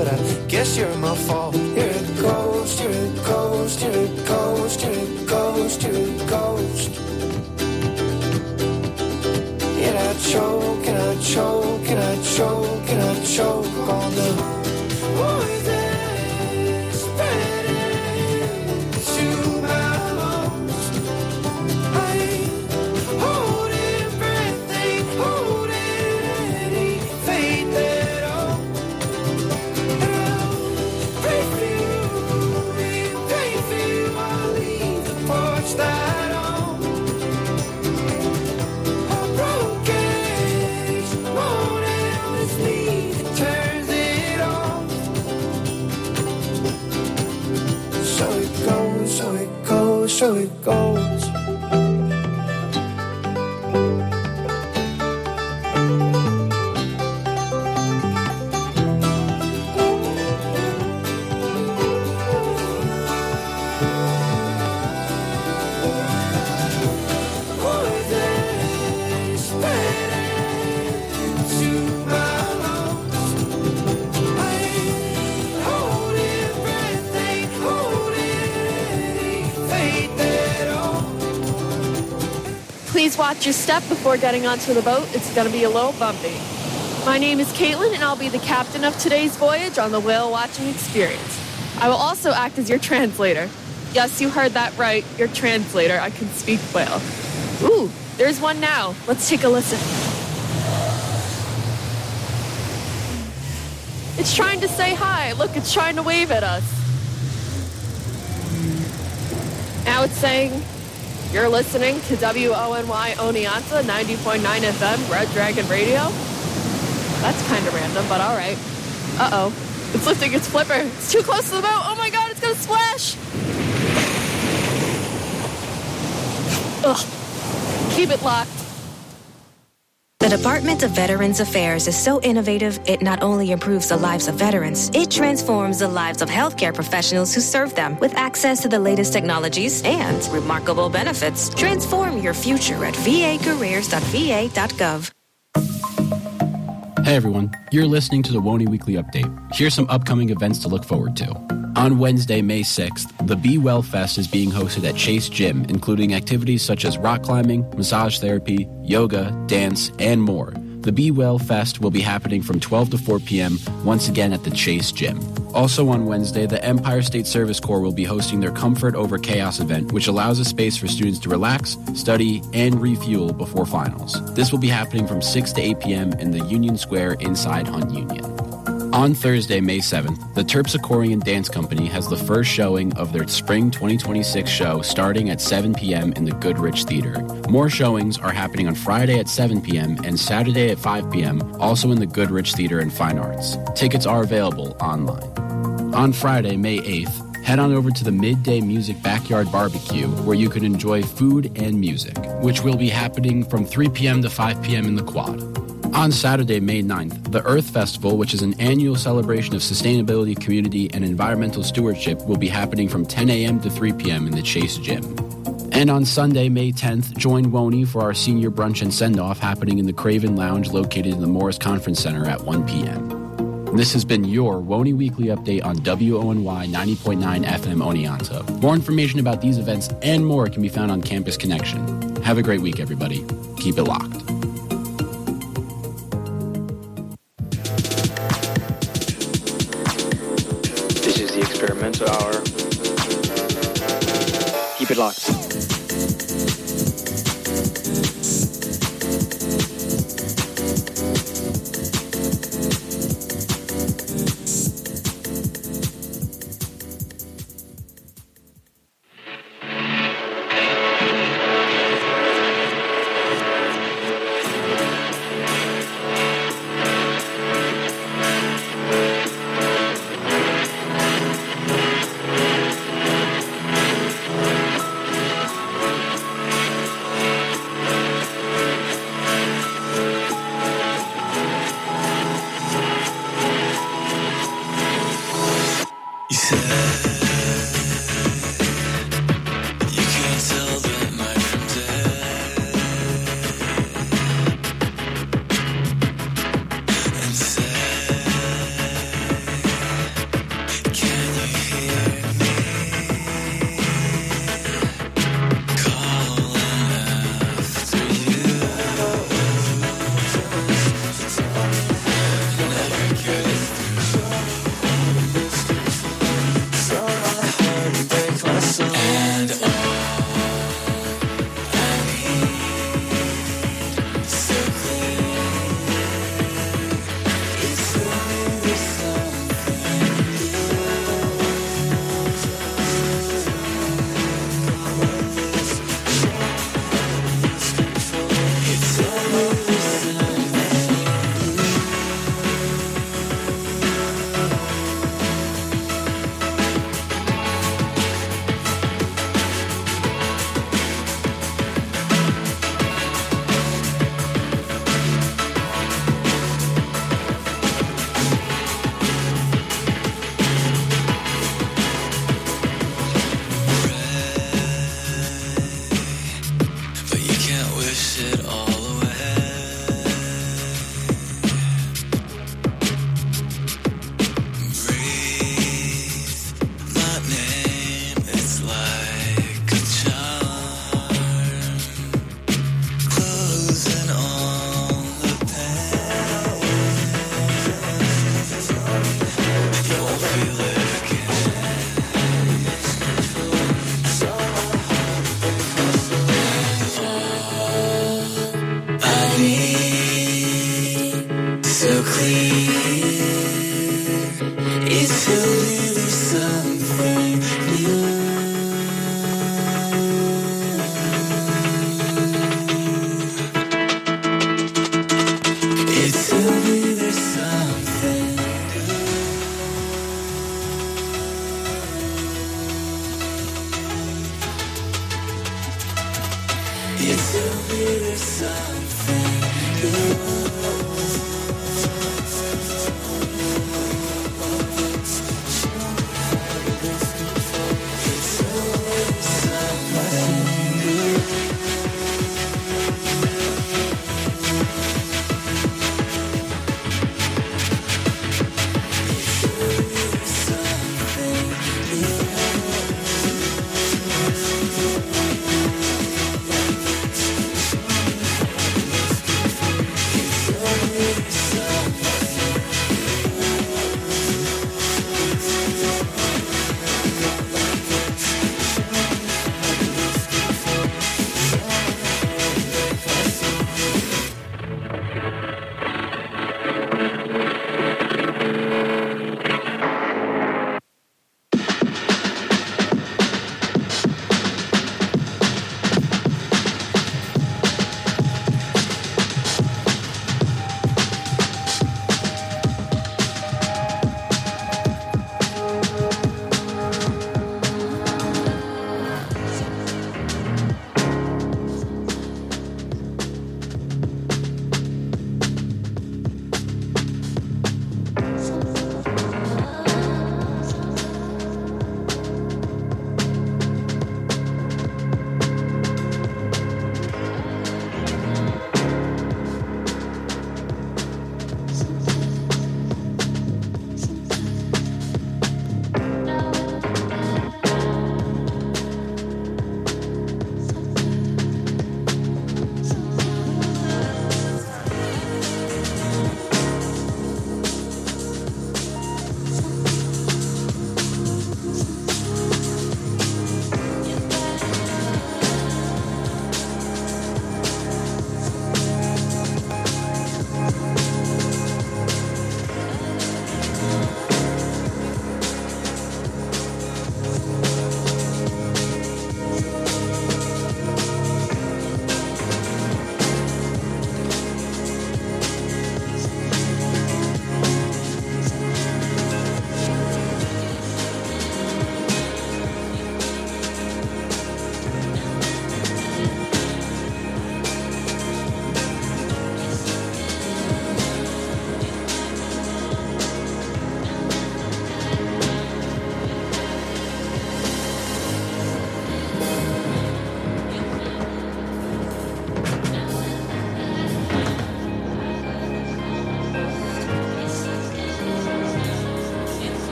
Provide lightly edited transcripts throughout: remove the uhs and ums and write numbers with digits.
but I guess you're my fault. You're a ghost, you're a ghost, you're a ghost, you're a ghost, you're a ghost. And I choke, and I choke, and I choke, and I choke on the poison spreading to my lungs. I ain't holding breath, ain't holding any faith at all. And I'll pray for you, pray for you, I'll leave the porch light on. So it goes. Please watch your step before getting onto the boat. It's going to be a little bumpy. My name is Caitlin, and I'll be the captain of today's voyage on the whale watching experience. I will also act as your translator. Yes, you heard that right, your translator. I can speak whale. Ooh, there's one now. Let's take a listen. It's trying to say hi. Look, it's trying to wave at us. Now it's saying, you're listening to WONY Oneonta 90.9 FM, Red Dragon Radio. That's kind of random, but all right. Uh-oh. It's lifting its flipper. It's too close to the boat. Oh, my God, it's going to splash. Ugh. Keep it locked. The Department of Veterans Affairs is so innovative, it not only improves the lives of veterans, it transforms the lives of healthcare professionals who serve them with access to the latest technologies and remarkable benefits. Transform your future at vacareers.va.gov. Hey everyone, you're listening to the WONY Weekly Update. Here's some upcoming events to look forward to. On Wednesday, May 6th, the Be Well Fest is being hosted at Chase Gym, including activities such as rock climbing, massage therapy, yoga, dance, and more. The Be Well Fest will be happening from 12 to 4 p.m., once again at the Chase Gym. Also on Wednesday, the Empire State Service Corps will be hosting their Comfort Over Chaos event, which allows a space for students to relax, study, and refuel before finals. This will be happening from 6 to 8 p.m. in the Union Square inside Hunt Union. On Thursday, May 7th, the Terpsichorean Dance Company has the first showing of their Spring 2026 show starting at 7 p.m. in the Goodrich Theater. More showings are happening on Friday at 7 p.m. and Saturday at 5 p.m., also in the Goodrich Theater and Fine Arts. Tickets are available online. On Friday, May 8th, head on over to the Midday Music Backyard Barbecue, where you can enjoy food and music, which will be happening from 3 p.m. to 5 p.m. in the Quad. On Saturday, May 9th, the Earth Festival, which is an annual celebration of sustainability, community, and environmental stewardship, will be happening from 10 a.m. to 3 p.m. in the Chase Gym. And on Sunday, May 10th, join WONY for our senior brunch and send-off happening in the Craven Lounge located in the Morris Conference Center at 1 p.m. This has been your WONY Weekly Update on WONY 90.9 FM Oneonta. More information about these events and more can be found on Campus Connection. Have a great week, everybody. Keep it locked. Experimental hour. Keep it locked.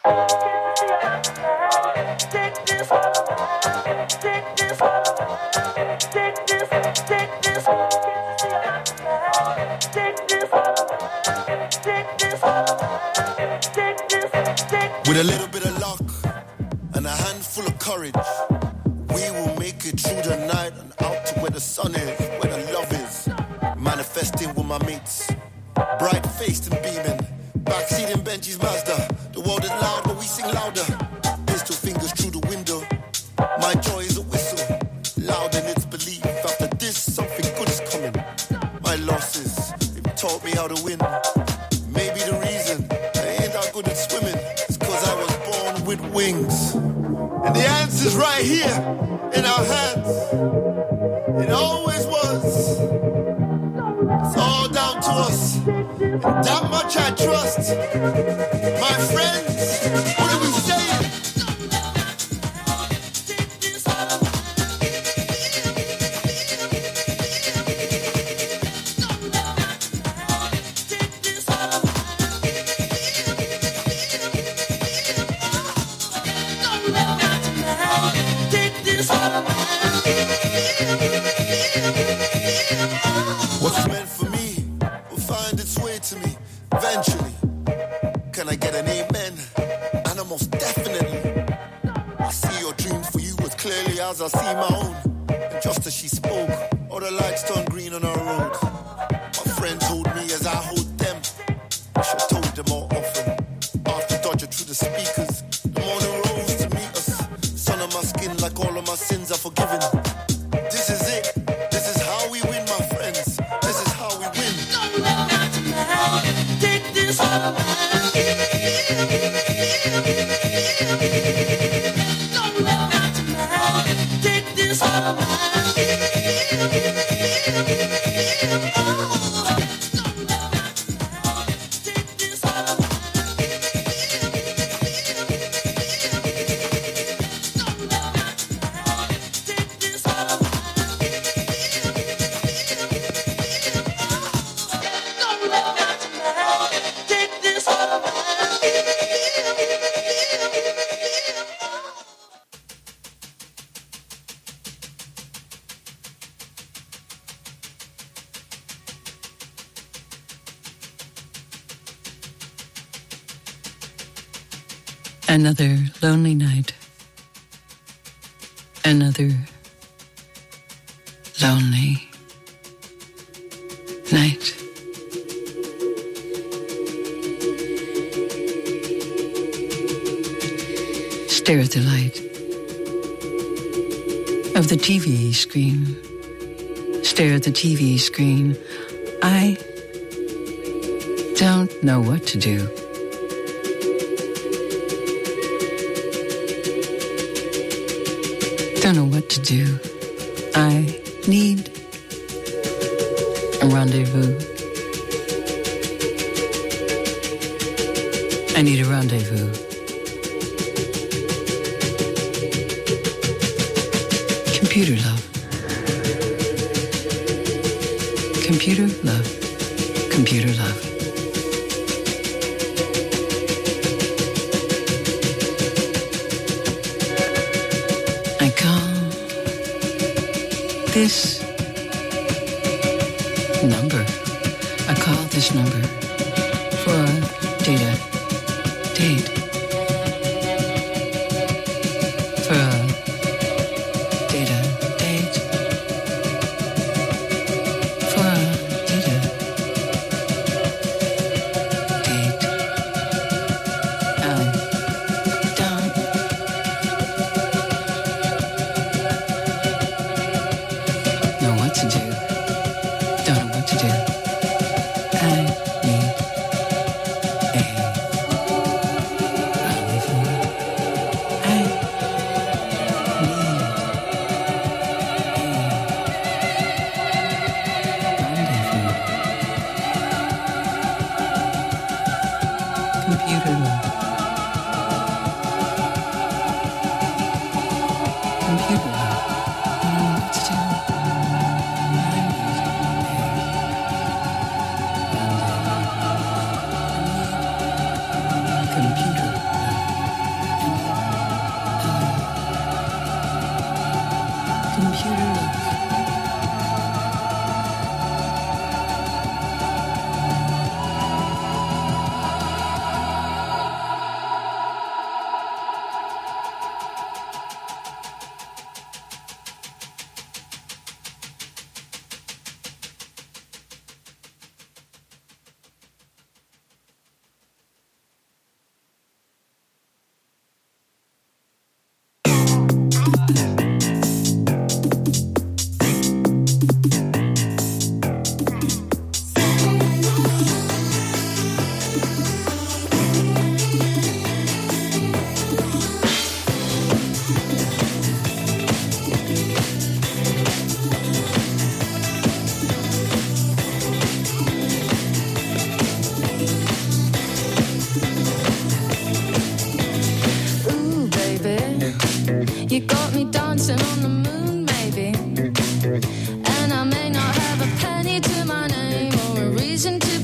With a little bit of luck and a handful of courage, we will make it through the night and out to where the sun is, where the love is. Manifesting with my mates, bright-faced and beaming, backseat in Benji's Mazda. The world is loud, but we sing louder. Pistol fingers through the window. My joy is a whistle, loud in its belief. After this, something good is coming. My losses, they've taught me how to win. Maybe the reason I ain't that good at swimming is cause I was born with wings. And the answer's right here in our hands. It always was. It's all down to us. And that much I trust. My friends, what are we saying? What's meant for me will find its way to me eventually. Can I get an amen? And most definitely. I see your dreams for you as clearly as I see my own. And just as she spoke, all the lights turned green on our road. My friends hold me as I hold them. I should have told them more often. After dodging through the speakers, the morning rose to meet us. Sun on my skin like all of my sins are forgiven. This is it. This is how we win, my friends. This is how we win. Take this all take this all Another lonely night. Another lonely night. Stare at the light of the TV screen. Stare at the TV screen. I don't know what to do. Don't know what to do. I need a rendezvous. I need a rendezvous. Computer love. Computer love. Computer love. I call this number. I call this number for data date. For a data date. For a data date. Don't know what to do. Don't know what to do. I need a rendezvous. I need a rendezvous. Computer love. Computer love. I don't know what to do. Computer.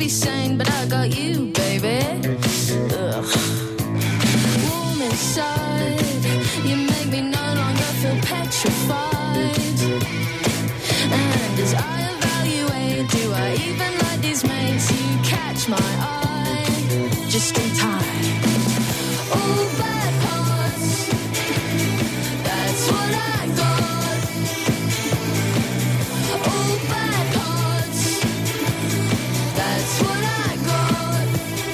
be sane, but I got you, baby. Ugh. Warm inside, you make me no longer feel petrified. And as I evaluate, do I even like these mates? You catch my eye, just in time. All bad parts, that's what I got. All bad parts, that's what I got.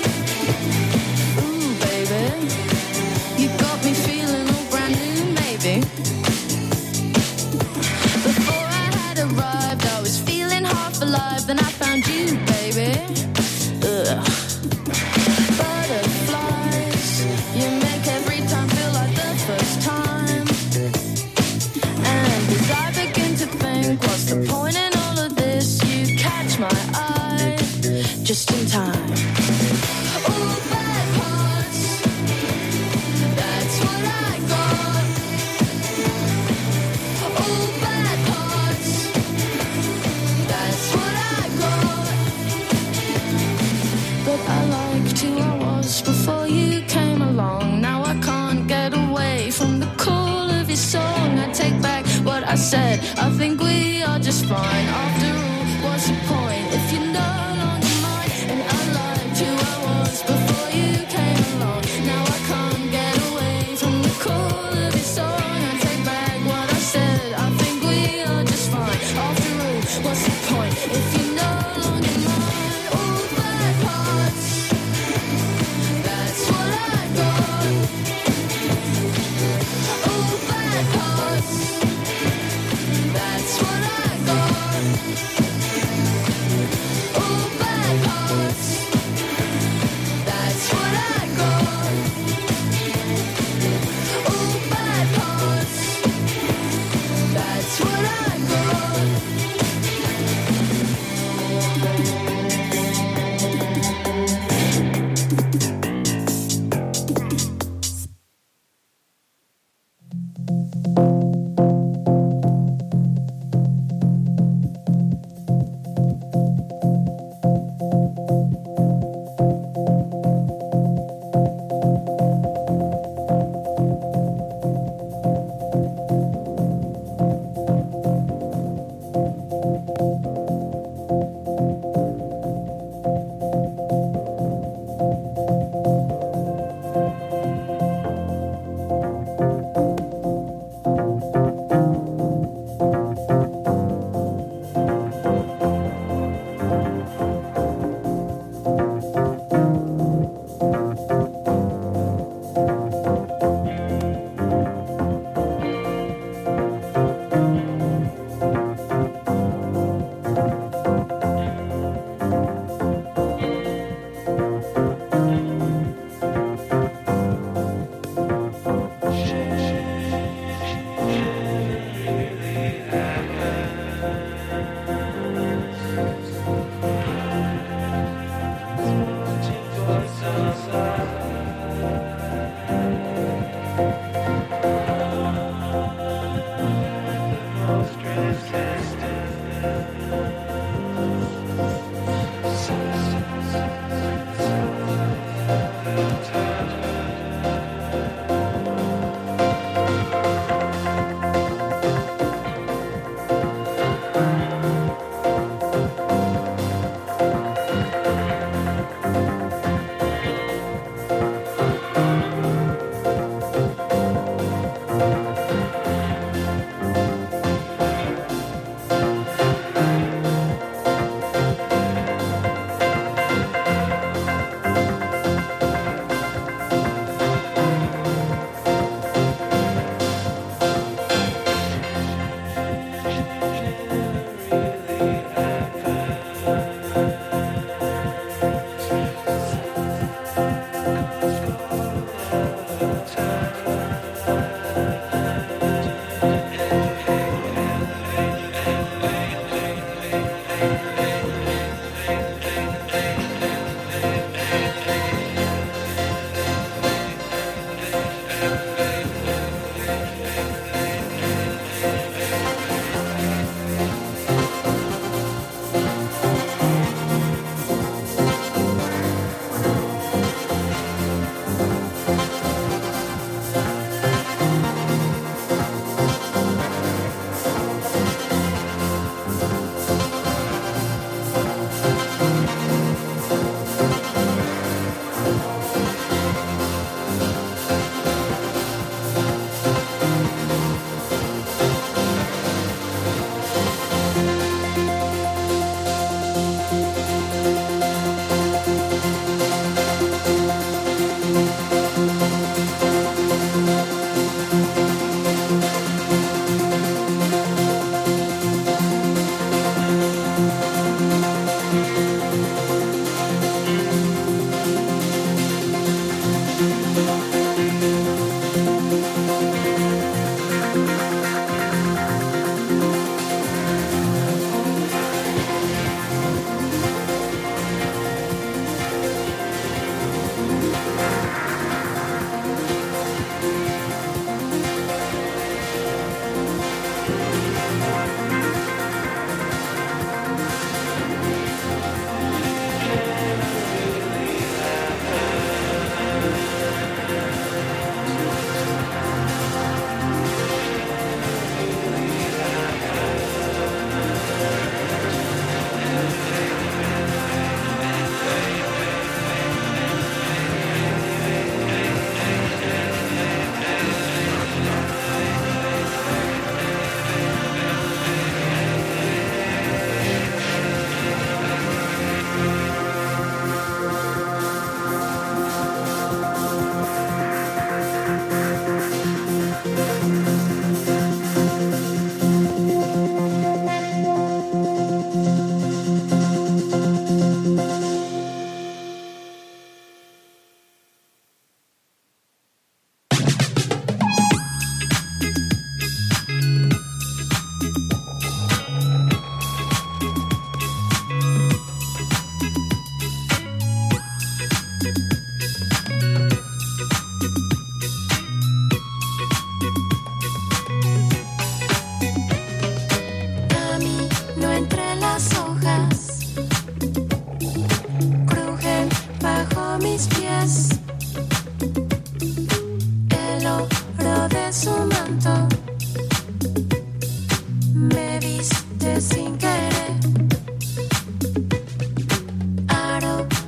Ooh, baby, you got me feeling all brand new, maybe. Before I had arrived, I was feeling half alive, then I found you, baby. Ugh. Butterflies, you make every time feel like the first time. And as I begin to think, what's the point in all of this? You catch my eye, just in time. All bad parts, that's what I got. All bad parts, that's what I got. But I liked who I was before you came along. Now I can't get away from the call of your song. I take back what I said, I think we are just fine. After all, what's the point if you're no longer mine? And I liked who I was before you came along. Now I can't get away from the call of your song. I take back what I said, I think we are just fine. After all, what's the point if you're no longer mine? All bad parts, that's what I got. All bad parts, that's what I got.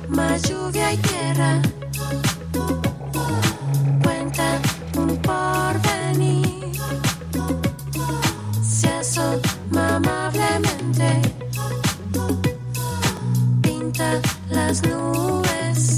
más lluvia y tierra. Cuenta un porvenir. Se asoma amablemente. Pinta las nubes.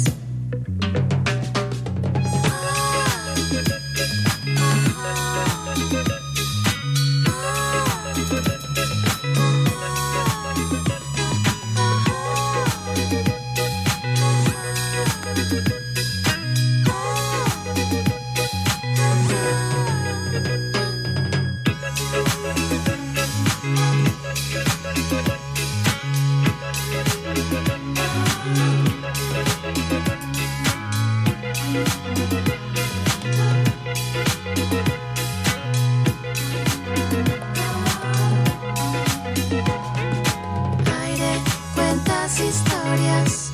Aire, cuentas historias,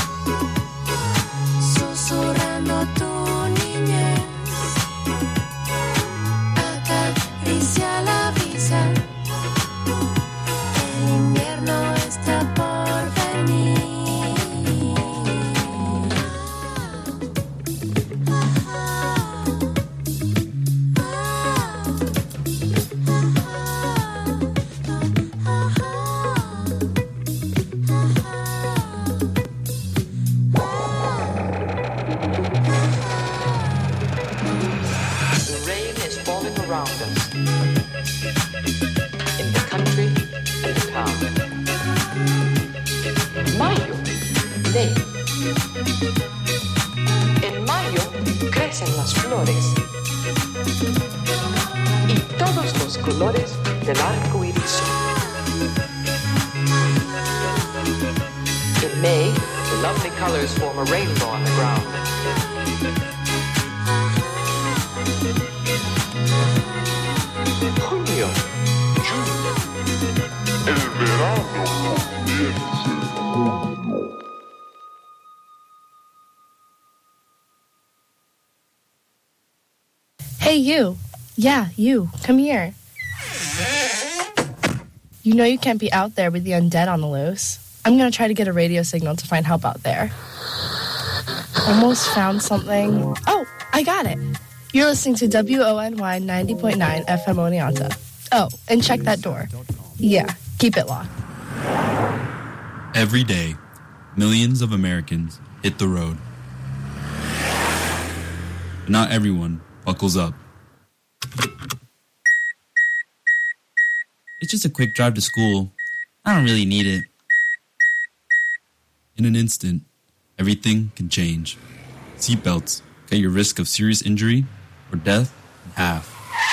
susurrando tu niñez. Acaricia la brisa, el invierno está por venir. The rain is falling around us, in the country and the town. Mayo, ley. En mayo crecen las flores y todos los colores del arco iris. In May, the lovely colors form a rainbow on the ground. Junio, el verano comienza. Hey, you. Yeah, you. Come here. You know you can't be out there with the undead on the loose. I'm gonna try to get a radio signal to find help out there. Almost found something. Oh, I got it. You're listening to WONY 90.9 FM Oneonta. Oh, and check that door. Yeah, keep it locked. Every day, millions of Americans hit the road. But not everyone buckles up. It's just a quick drive to school. I don't really need it. In an instant, everything can change. Seatbelts cut your risk of serious injury or death in half.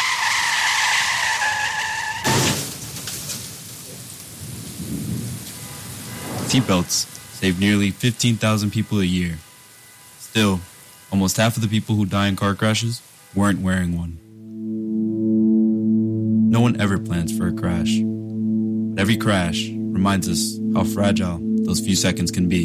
Seatbelts save nearly 15,000 people a year. Still, almost half of the people who die in car crashes weren't wearing one. No one ever plans for a crash. But every crash reminds us how fragile those few seconds can be.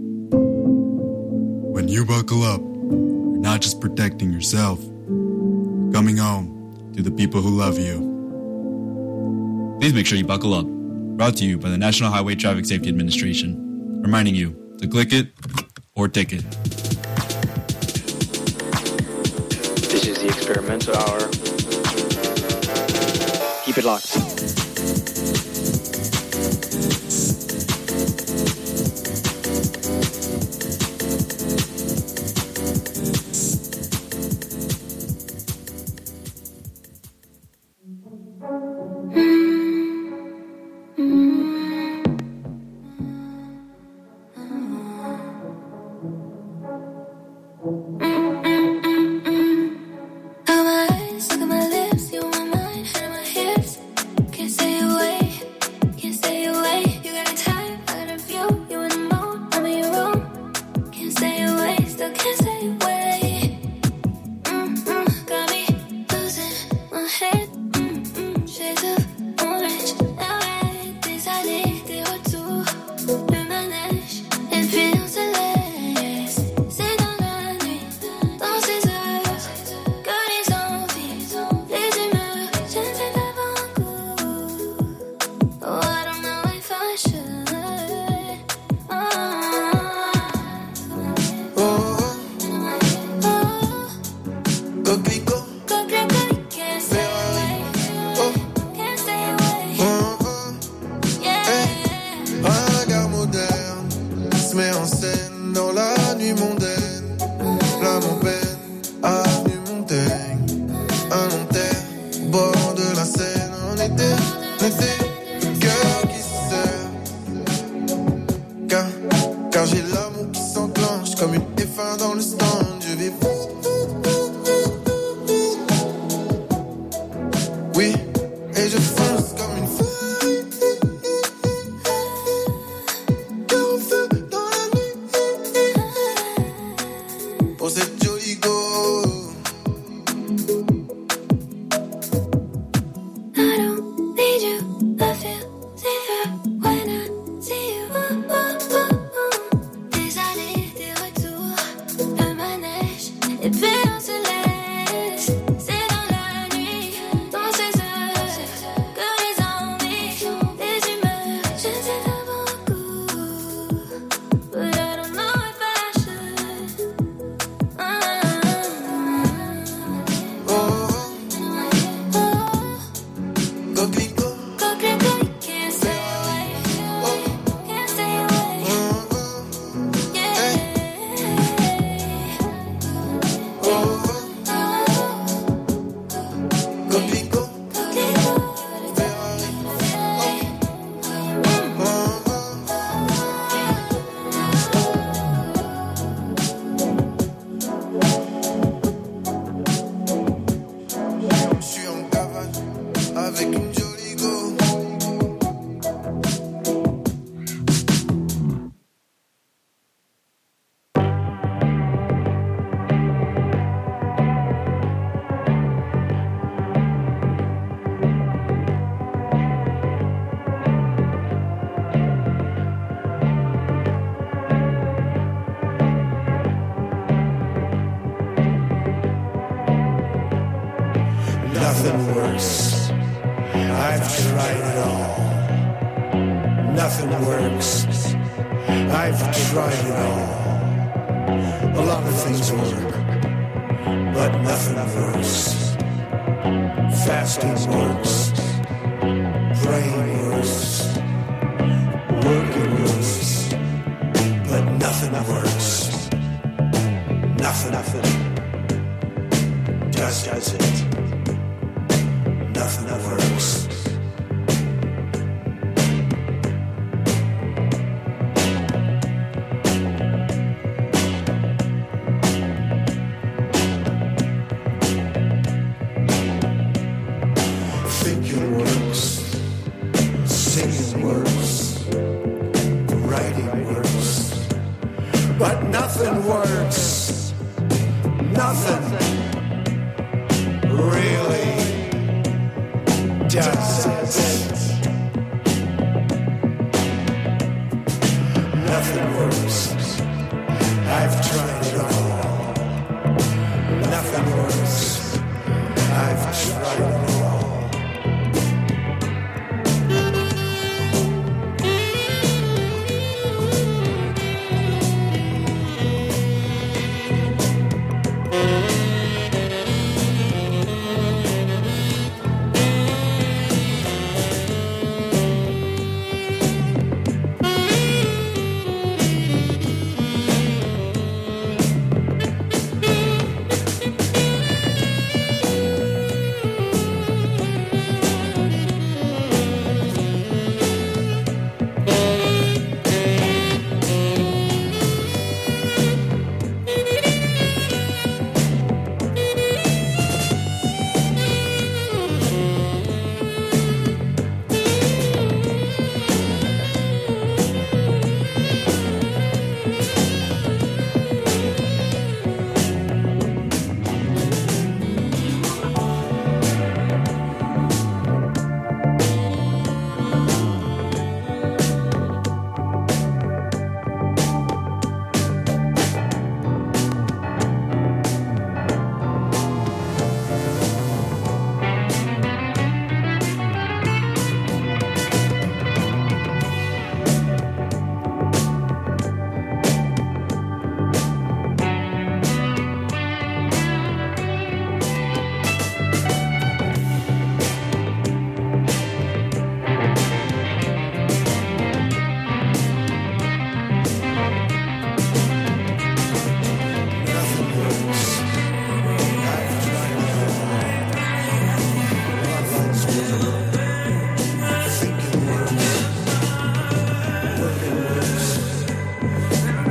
When you buckle up, you're not just protecting yourself. You're coming home to the people who love you. Please make sure you buckle up. Brought to you by the National Highway Traffic Safety Administration. Reminding you to click it or ticket. This is the experimental hour. Keep it locked. Look at my eyes, look at my lips, you want my head and my hips. nuit mondaine, l'âme en peine, avenue Montaigne, un long terme, au bord de la Seine, en été, cœur qui se serre, car j'ai l'amour qui s'enclenche comme une F1 dans le stand, je vais oui, et je fonce comme une fou. Pour cette jolie go. I don't need you, I feel safer when I see you. Des allers, des retours, le manège, et puis on se laisse. C'est dans la nuit, dans ces heures, que les envies, les humeurs, je sais pas beaucoup, but I don't know if I should. Je suis en cavale avec une jolie go. Nothing works. I've tried it all. Nothing works. I've tried it all. A lot of things work, but nothing works. Fasting works. Praying works. Working works. But nothing works. Nothing does it. Nothing works. Thinking works. Singing works. Writing works. But nothing works. Nothing really does it. Nothing works. I've tried it all. Nothing works. I've tried it all.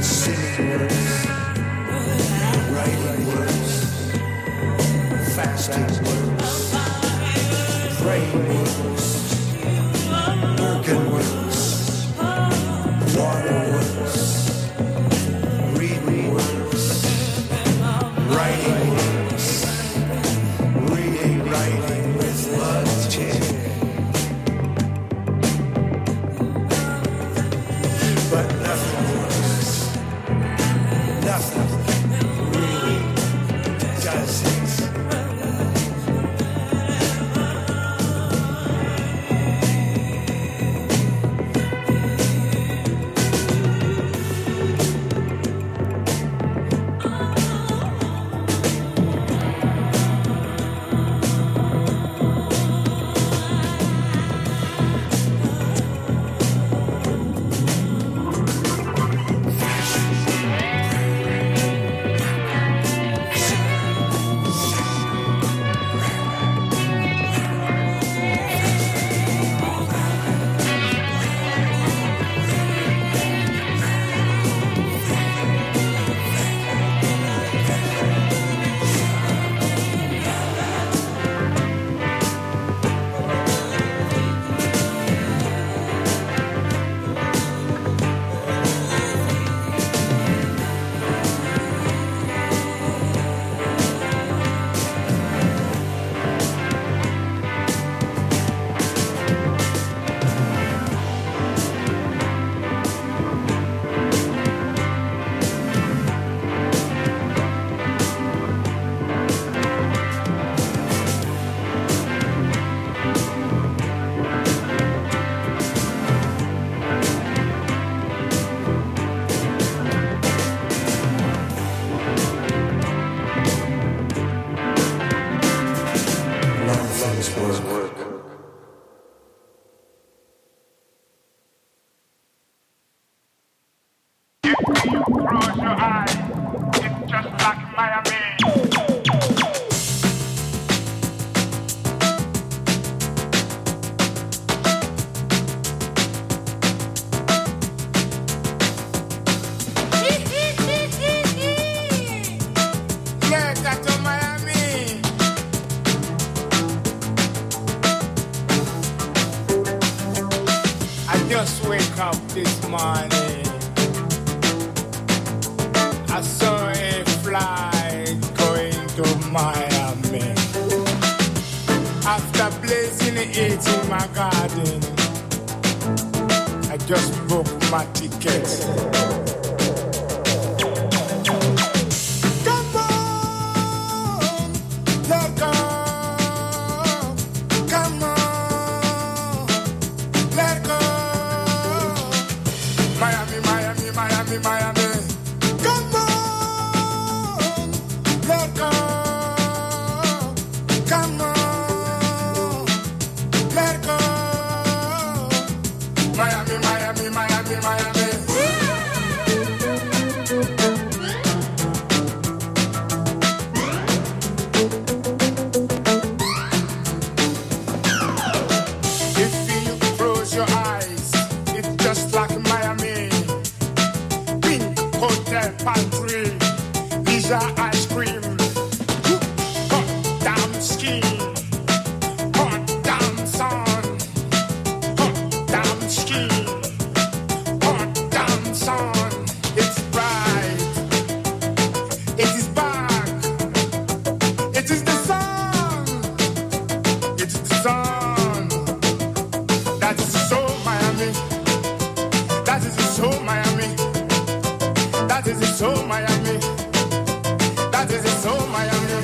Singing words, writing words, fasting words, praying words, working words, water words, reading words, writing words, reading, writing with blood tears. But nothing works. Nothing really does it. Just wake up this morning. I saw a flight going to Miami. After blazing it in my garden, I just booked my ticket. Come on, let go. Come on. Miami. Come on, let go. Come on, let go. Miami. If you close your eyes, it's just like Miami. Hotel pantry, leisure ice cream, hot damn skin, hot damn sun, hot damn skin, hot damn sun. It's bright, it is back, it is the sun, it is the sun. That is so Miami, that is so Miami. That is it, so Miami. That is it, so Miami.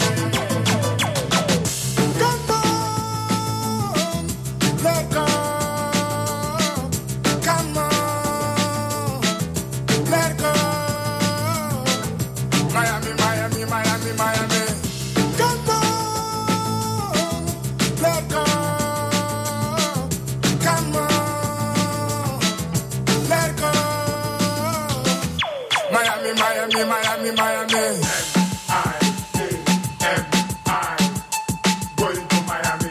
Come on, let go. Come on, let go. Miami. Come on, let go. Come on, let go. Miami. Going to Miami.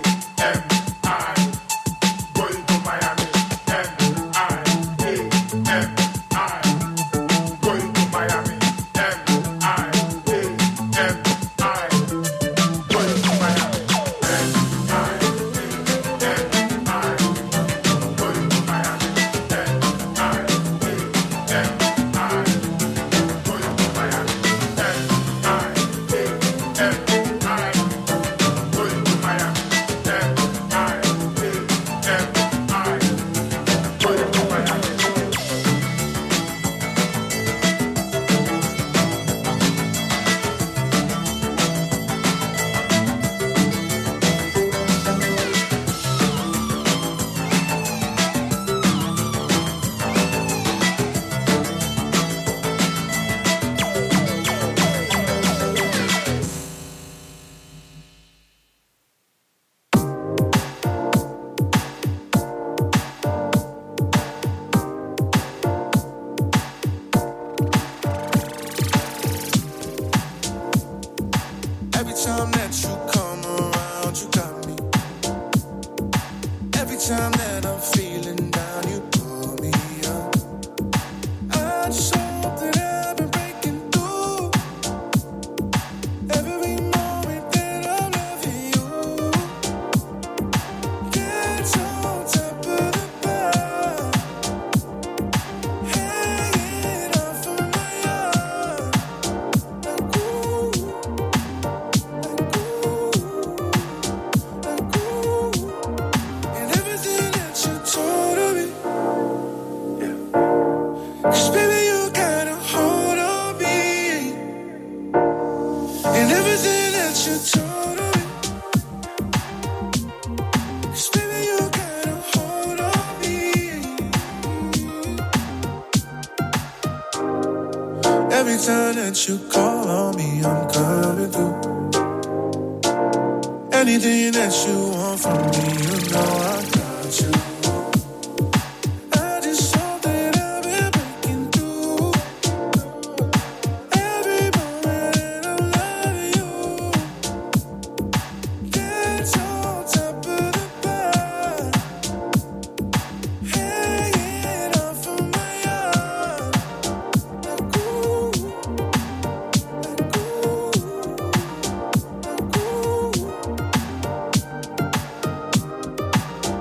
Going to Miami. 'Cause baby, you got a hold on me. And everything that you told me. 'Cause baby, you got a hold on me. Every time that you call on me, I'm coming through. Anything that you want from me, you know I got you. I just hope that I've been breaking through. Every moment that I'm loving you. That's on top of the bar. Hanging off of my arm. Like ooh, like ooh, like ooh.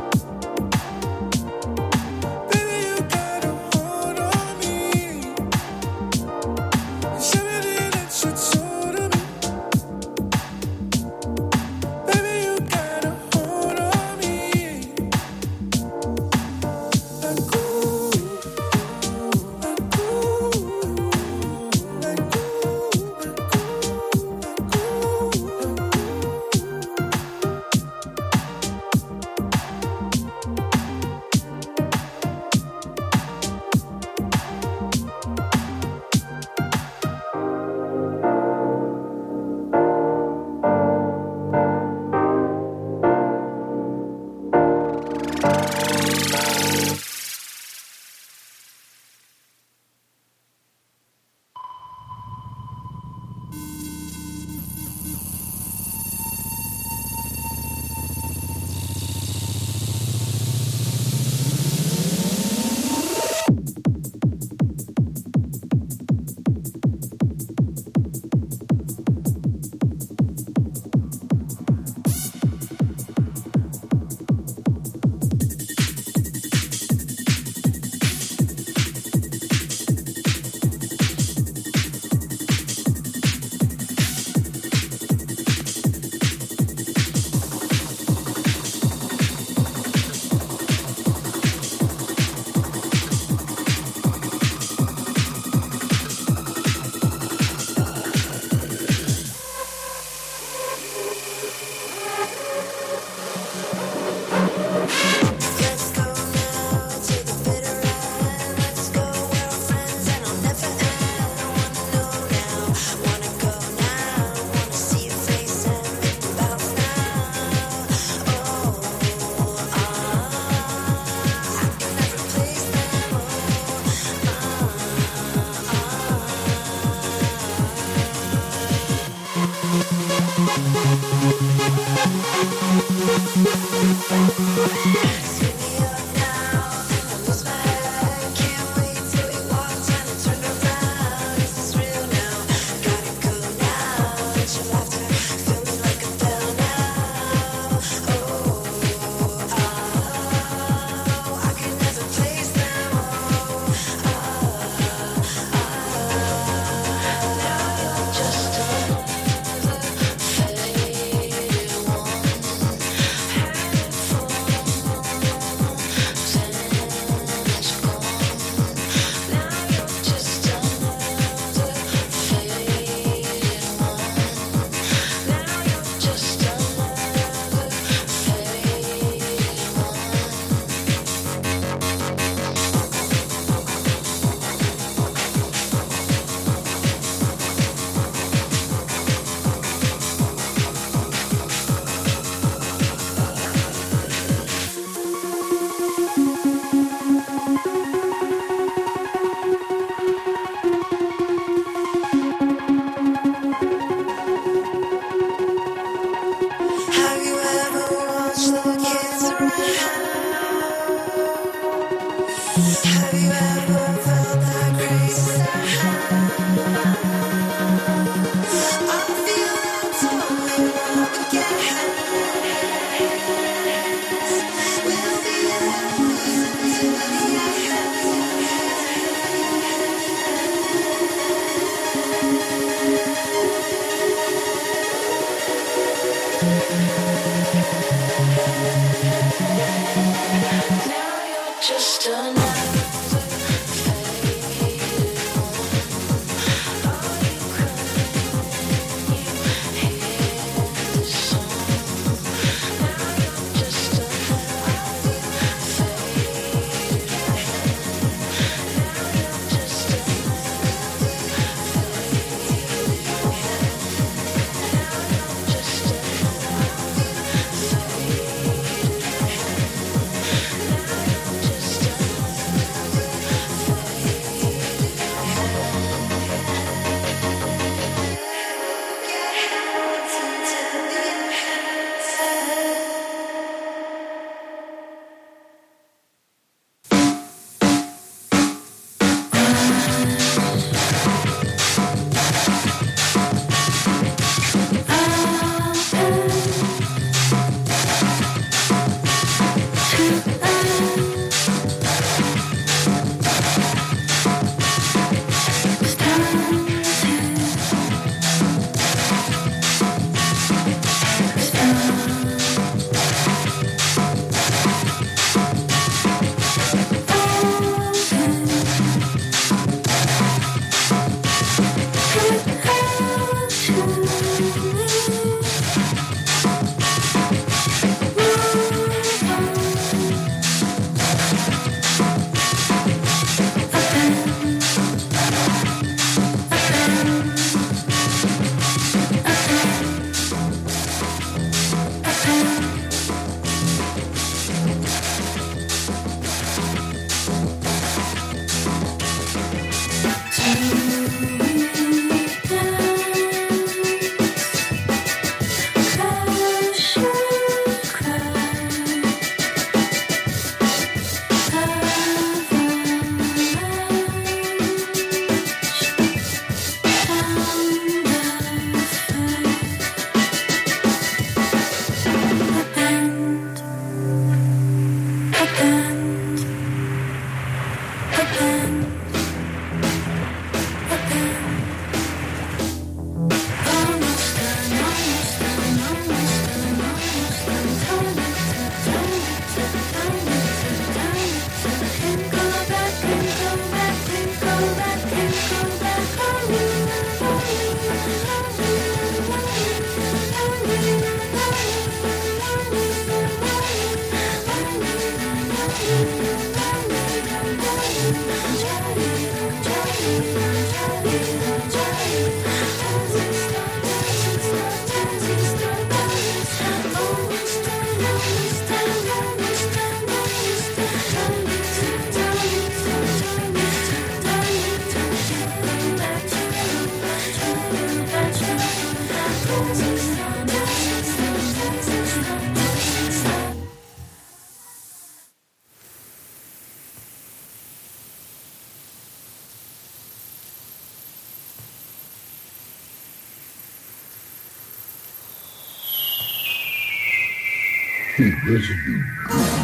Residue.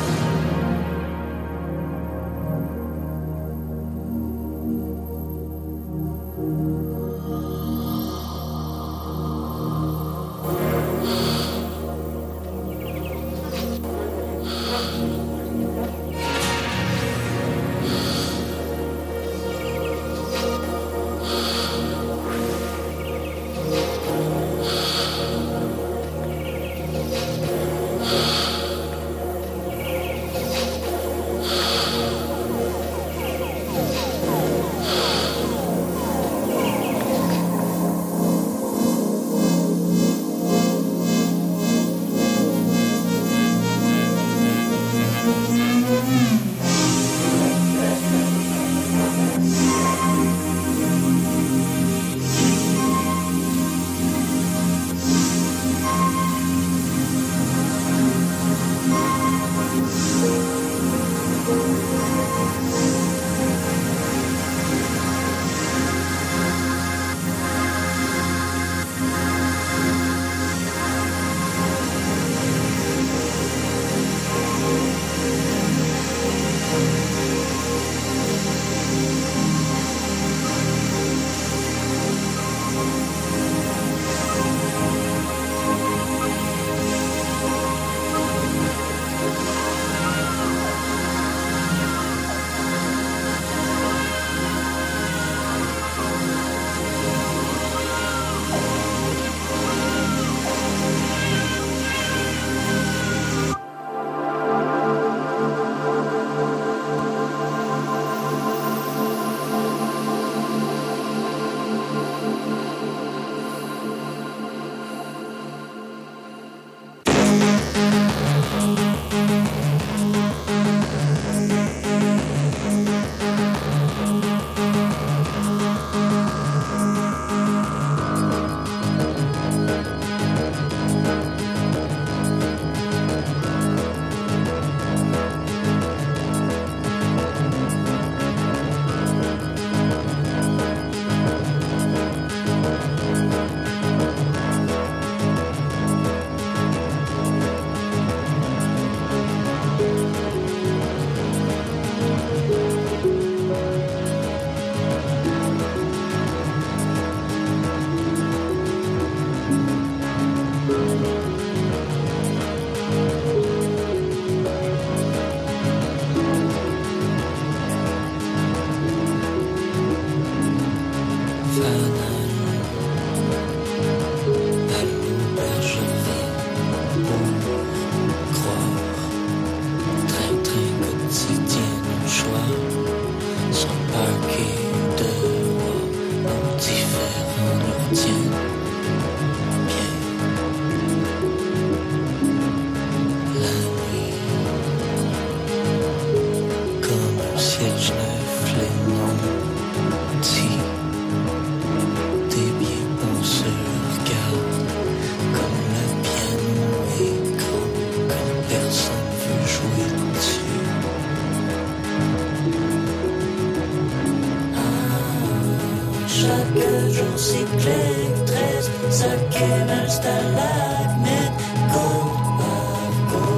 Chaque jour cyclique, 13 cinquième stalagmite, côte par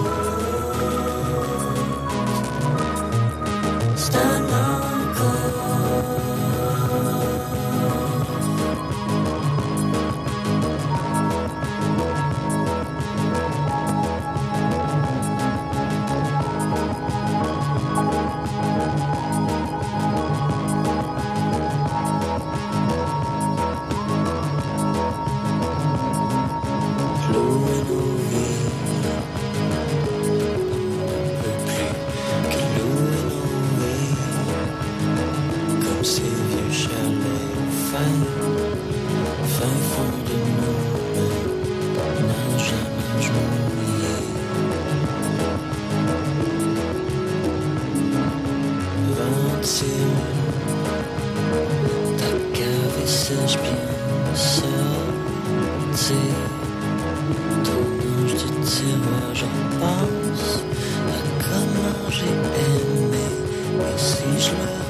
côte. C'est un Louis, fin fond de nous, n'a jamais joué. 21, ta cave sèche bien sortie. Ton ange de tiroir, j'en pense à comment j'ai aimé. Et si je le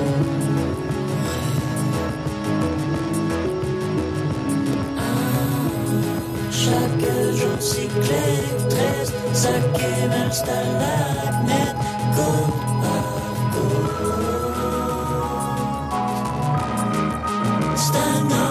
chaque jour si clair, 13, ça qu'est stalagmite, côte à côte. Stagne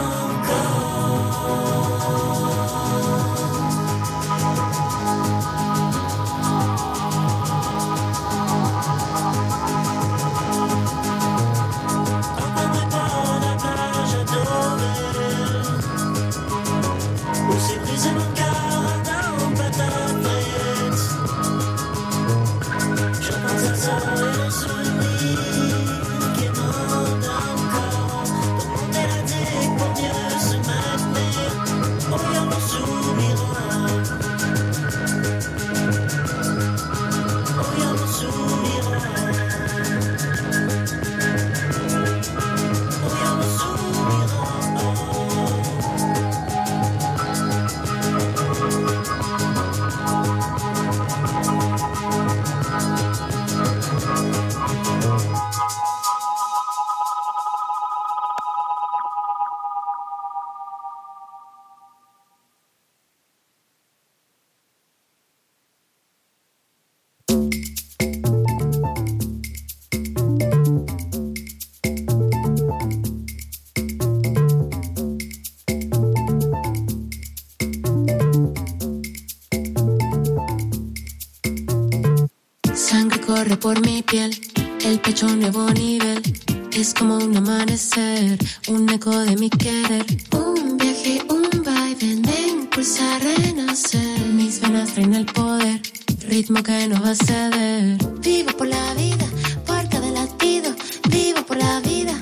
corre por mi piel, el pecho a un nuevo nivel. Es como un amanecer, un eco de mi querer. Un viaje, un vaivén, me impulsa a renacer. Mis venas traen el poder, ritmo que no va a ceder. Vivo por la vida, por cada latido. Vivo por la vida.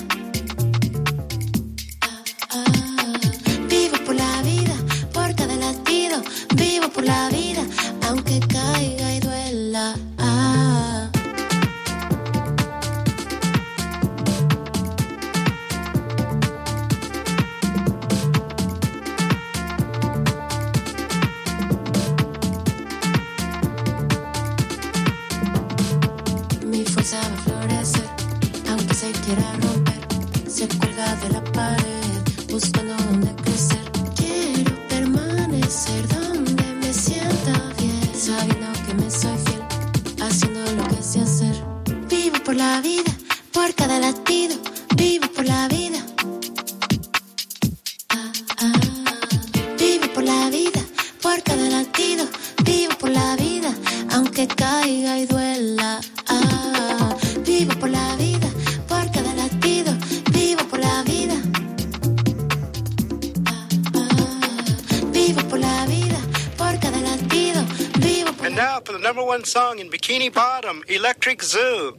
Vivo por la vida, por cada latido. Vivo por la vida, aunque caiga y duela. Mi fuerza va a florecer, aunque se quiera romper. Se cuelga de la pared, buscando donde crecer. Quiero permanecer donde me sienta bien, sabiendo que me soy fiel, haciendo lo que sé hacer. Vivo por la vida, por cada latido. Vivo por la vida. Vivo por la vida, por cada latido. Vivo por la vida, aunque caiga y duela. Vivo por la vida, por cada latido. Vivo por la vida. Vivo por la vida, por cada latido. Vivo por And now for the number one song in Bikini Bottom, Electric Zoo.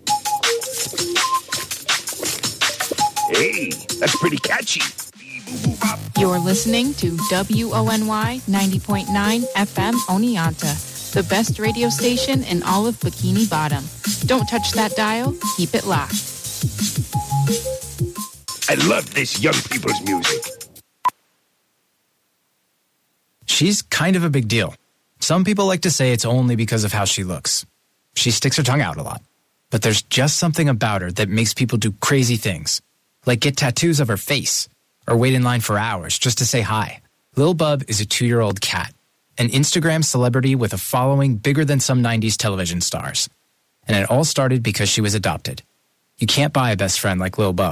Hey, that's pretty catchy. You're listening to WONY 90.9 FM Oneonta, the best radio station in all of Bikini Bottom. Don't touch that dial, keep it locked. I love this young people's music. She's kind of a big deal. Some people like to say it's only because of how she looks. She sticks her tongue out a lot. But there's just something about her that makes people do crazy things, like get tattoos of her face, or wait in line for hours just to say hi. Lil Bub is a 2-year-old cat, an Instagram celebrity with a following bigger than some 90s television stars. And it all started because she was adopted. You can't buy a best friend like Lil Bub.